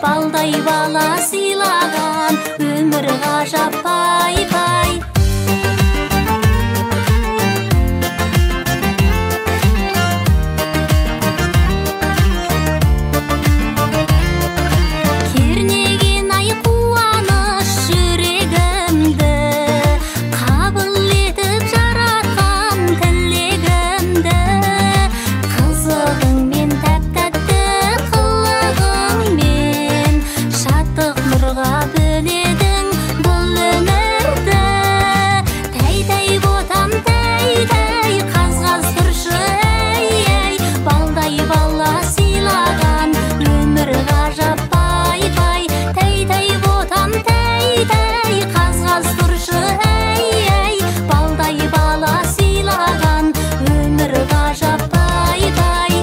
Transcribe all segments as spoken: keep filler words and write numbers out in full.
балдай бала сыйлаган, өмір ғажап пай-пай. Кернеген ай қуаныш жүрегімді, қабыл етіп жаратқан тілегімді. Қызығыңмен, тәп-тәтті қылығыңмен, шаттық нұрға бөледің бұл өмірді. Тәй-тәй ботам, тәй-тәй қаз-қаз тұршы, әй-әй, балдай бала сыйлаған, өмір ғажап пай-пай. Тәй-тәй ботам, тәй-тәй қаз-қаз тұршы, әй-әй, балдай бала сыйлаған, өмір ғажап пай-пай.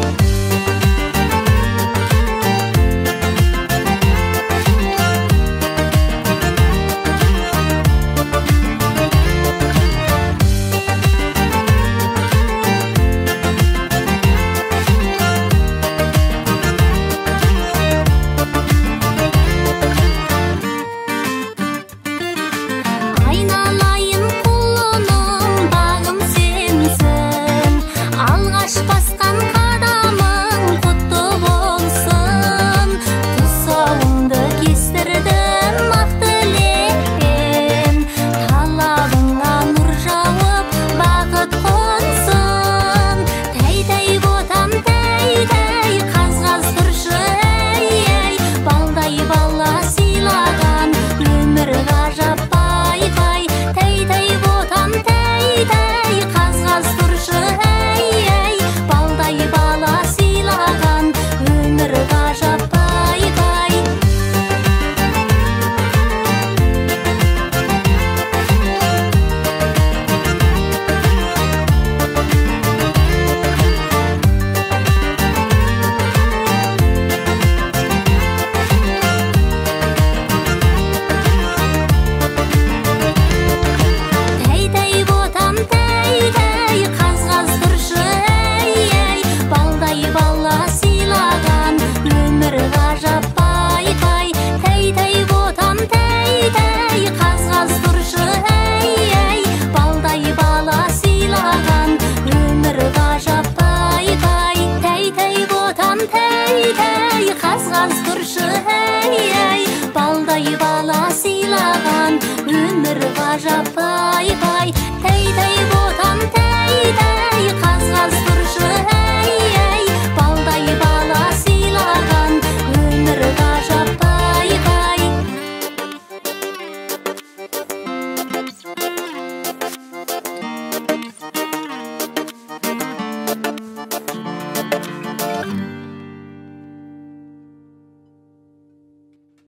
Айналайын құлыным, бағым сенсің, алғаш басқан қадамың құтты болсын. Тұсауыңды кестірдім ақ тілекпен, талабыңа нұр жауып бақыт қонсын. Тәй-тәй ботам, тәй-тәй қаз-қаз тұршы, әй-әй, балдай бала сыйлаған, өмір ғажап пай-пай. Тәй-тәй ботам, тәй-тәй қаз-қаз тұршы, әй-әй, балдай бала сыйлаған, өмір ғажап пай-пай. Тәй-тәй ботам, тәй-тәй қаз-қаз тұршы, әй-әй, балдай бала сыйлаған, өмір ғажап пай-пай. Тәй-тәй ботам, тәй-тәй қаз-қаз тұршы, әй-әй, балдай бала сыйлаған, өмір ғажап пай-пай. Тәй-тәй ботам, тәй-тәй қаз-қаз тұршы, әй-әй, балдай бала сыйлаған, өмір ғажап пай-пай. Тәй-тәй